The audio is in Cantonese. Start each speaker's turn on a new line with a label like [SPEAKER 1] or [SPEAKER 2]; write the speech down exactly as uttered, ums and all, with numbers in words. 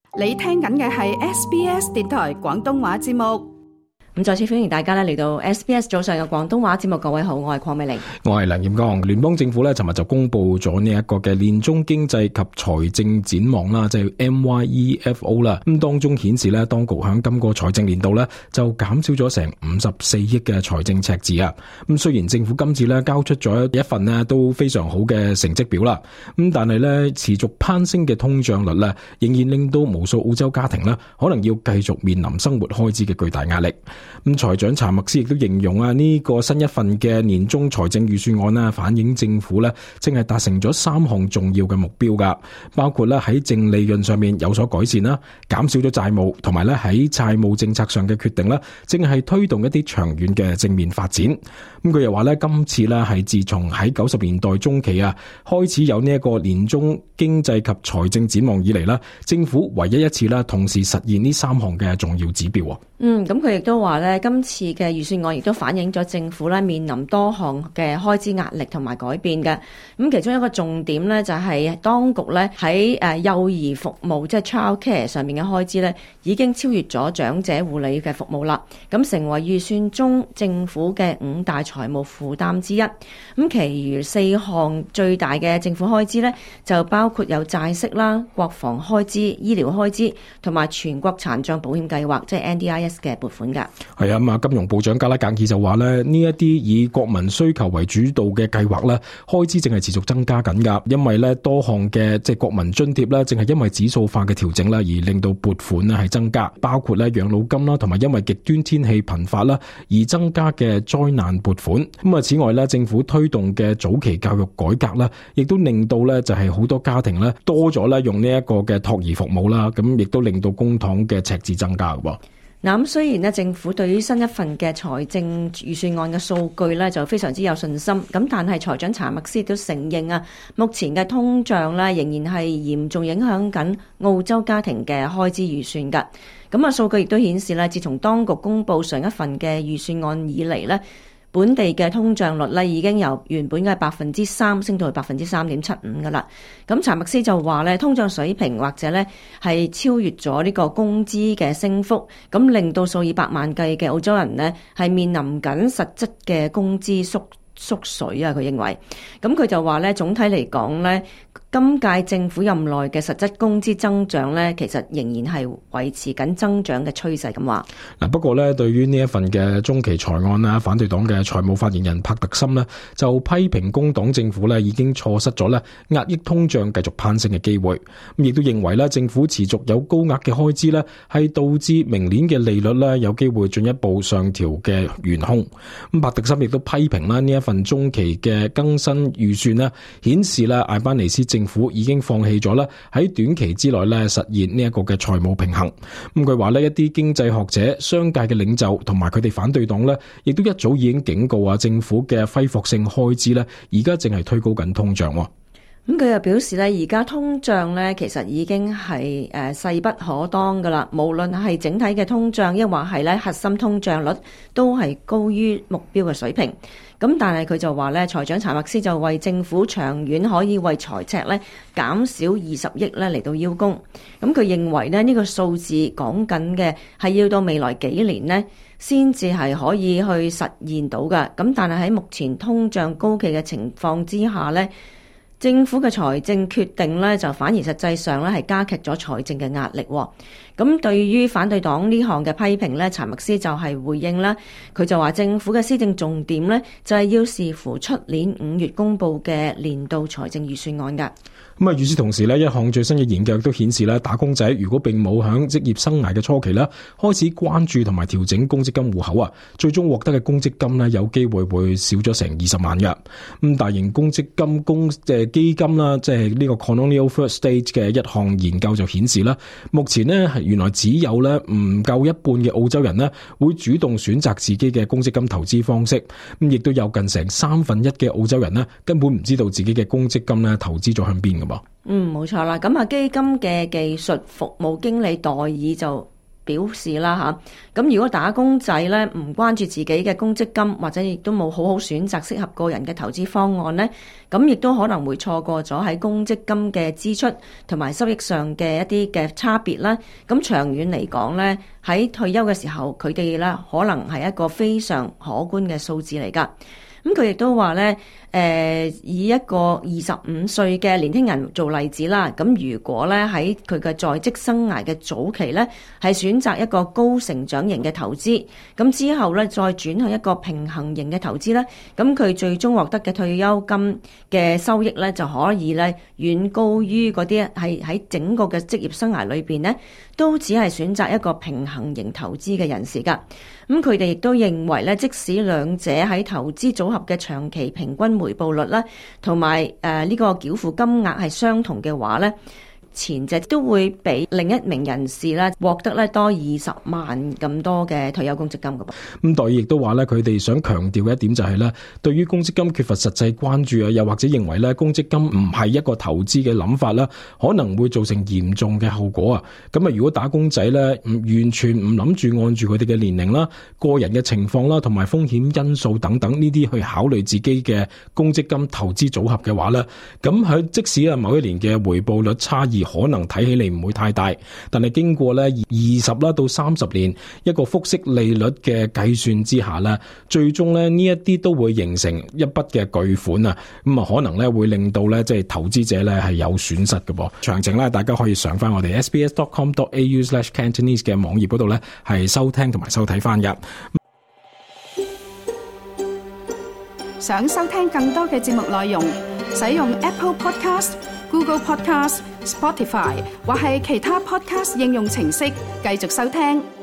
[SPEAKER 1] 你聽緊嘅係 S B S 電台廣東話節目。
[SPEAKER 2] 咁再次歡迎大家咧嚟到 S B S 早上嘅廣東話節目。各位好，我係鄺美玲，
[SPEAKER 3] 我係梁艷剛。聯邦政府咧尋日就公布咗呢一個嘅年中經濟及財政展望啦，即係 M Y E F O 啦。咁當中顯示咧，當局響今個財政年度咧就減少咗成五十四億嘅財政赤字啊。咁雖然政府今次咧交出咗一份咧都非常好嘅成績表啦，咁但係咧持續攀升嘅通脹率咧，仍然令到無數澳洲家庭咧可能要繼續面臨生活開支嘅巨大壓力。咁財長查默斯亦都形容啊，呢個新一份嘅年中財政預算案啦，反映政府咧正係達成咗三項重要嘅目標噶，包括咧喺淨利潤上面有所改善啦，減少咗債務，同埋咧喺債務政策上嘅決定咧，正係推動一啲長遠嘅正面發展。咁佢又話咧，今次咧係自從喺九十年代中期啊開始有呢一個年中經濟及財政展望以嚟啦，政府唯一一次啦同時實現呢三項嘅重要指標。
[SPEAKER 2] 嗯，咁佢亦都話咧，今次嘅預算案亦都反映咗政府咧面臨多項嘅開支壓力同埋改變嘅。咁其中一個重點咧就係當局咧喺誒幼兒服務即係 child care 上面嘅開支咧已經超越咗長者護理嘅服務啦，咁成為預算中政府嘅五大財務負擔之一。咁其餘四項最大嘅政府開支咧就包括有債息啦、國防開支、醫療開支同埋全國殘障保險計劃即係 N D I S 嘅撥款㗎。
[SPEAKER 3] 係啊，咁啊，金融部長加拉格爾就話咧，呢一啲以國民需求為主導嘅計劃咧，開支正係持續增加緊噶，因為咧多項嘅即係國民津貼咧，正係因為指數化嘅調整啦，而令到撥款咧係增加，包括咧養老金啦，同埋因為極端天氣頻發啦而增加嘅災難撥款。咁啊，此外咧，政府推動嘅早期教育改革啦，亦都令到咧就係好多家庭咧多咗咧用呢一個嘅托兒服務啦，咁亦都令到公帑嘅赤字增加嘅。
[SPEAKER 2] 嗱，咁雖然咧政府對於新一份嘅財政預算案嘅數據咧就非常之有信心，咁但係財長查默斯都承認啊，目前嘅通脹咧仍然係嚴重影響緊澳洲家庭嘅開支預算㗎。咁啊，數據亦都顯示咧，自從當局公布上一份嘅預算案以嚟咧，本地嘅通脹率咧已經由原本嘅百分之三升到去百分之三點七五噶啦。咁查默斯就話咧，通脹水平或者咧係超越咗呢個工資嘅升幅，咁令到數以百萬計嘅澳洲人呢係面臨緊實質嘅工資縮縮水啊。佢認為，咁佢就話咧，總體嚟講咧，今屆政府任內嘅實質工資增長咧，其實仍然係維持緊增長嘅趨勢咁話。
[SPEAKER 3] 嗱，不過咧，對於呢一份嘅中期財案啦，反對黨嘅財務發言人帕特森呢就批評工黨政府咧已經錯失咗咧壓抑通脹繼續攀升嘅機會，咁亦都認為咧政府持續有高額嘅開支咧係導致明年嘅利率咧有機會進一步上調嘅元兇。咁帕特森亦都批評啦呢一份中期嘅更新預算咧顯示咧艾班尼斯政府已經放棄咗啦喺短期之內咧實現呢一個嘅財務平衡。咁佢話呢一啲經濟學者、商界嘅領袖同埋佢哋反對黨咧，亦都一早已經警告啊政府嘅揮霍性開支咧，而家正係推高緊通脹。
[SPEAKER 2] 咁佢又表示咧，而家通脹咧其實已經係誒勢不可當噶啦，無論係整體嘅通脹，抑或係咧核心通脹率，都係高於目標嘅水平。咁但係佢就話咧，財長查默斯就為政府長遠可以為財赤咧減少二十億咧嚟到邀功。咁佢認為咧呢個數字講緊嘅係要到未來幾年呢先至係可以去實現到㗎。咁但係喺目前通脹高企嘅情況之下咧，政府嘅財政決定咧，就反而實際上咧係加劇咗財政嘅壓力。咁對於反對黨呢項嘅批評咧，查默斯就係回應啦。佢就話政府嘅施政重點咧，就係要視乎出年五月公布嘅年度財政預算案㗎。
[SPEAKER 3] 咁啊，與此同時咧，一項最新嘅研究亦都顯示咧，打工仔如果並冇響職業生涯嘅初期咧，開始關注同埋調整公積金戶口啊，最終獲得嘅公積金咧，有機會會少咗成二十萬嘅。咁大型公積金公誒基金啦，即係呢個 Colonial First State 嘅一項研究就顯示啦，目前呢係原來只有咧唔夠一半嘅澳洲人呢會主動選擇自己嘅公積金投資方式，咁亦都有近成三分一嘅澳洲人呢根本唔知道自己嘅公積金咧投資咗向邊嘅噃。
[SPEAKER 2] 嗯，冇錯啦。咁啊，基金嘅技術服務經理代爾就表示啦吓，咁如果打工仔咧唔關注自己嘅公積金，或者亦都冇好好選擇適合個人嘅投資方案咧，咁亦都可能會錯過咗喺公積金嘅支出同埋收益上嘅一啲嘅差別啦。咁長遠嚟講咧，喺退休嘅時候，佢哋咧可能係一個非常可觀嘅數字嚟噶。咁佢亦都話咧，誒、呃、以一個二十五歲嘅年輕人做例子啦。咁如果咧喺佢嘅在職生涯嘅早期咧，係選擇一個高成長型嘅投資，咁之後咧再轉向一個平衡型嘅投資咧，咁佢最終獲得嘅退休金嘅收益咧就可以咧遠高於嗰啲係喺整個嘅職業生涯裏邊咧都只係選擇一個平衡型投資嘅人士㗎。咁佢哋亦都認為咧，即使兩者喺投資組合嘅長期平均回報率啦，同埋誒呢個繳付金額係相同嘅話咧，前者都會比另一名人士咧獲得咧多二十萬咁多嘅退休公積金㗎噃。
[SPEAKER 3] 咁代亦都話咧，佢哋想強調嘅一點就係咧，對於公積金缺乏實際關注啊，又或者認為咧公積金唔係一個投資嘅諗法啦，可能會造成嚴重嘅後果啊。咁啊，如果打工仔咧唔完全唔諗住按住佢哋嘅年齡啦、個人嘅情況啦、同埋風險因素等等呢啲去考慮自己嘅公積金投資組合嘅話咧，咁喺即使啊某一年嘅回報率差異可能睇起嚟唔會太大，但係經過咧二十啦到三十年一個複息利率嘅計算之下咧，最終咧呢一啲都會形成一筆嘅巨款啊！咁啊可能咧會令到咧即係投資者咧係有損失嘅噃。詳情咧大家可以上翻我哋 s b s dot com dot a u slash cantonese 嘅網頁嗰度咧係收聽同埋收睇翻嘅。
[SPEAKER 1] 想收聽更多嘅節目內容，使用 Apple Podcast、Google Podcast、Spotify 或係其他 Podcast 應用程式繼續收聽。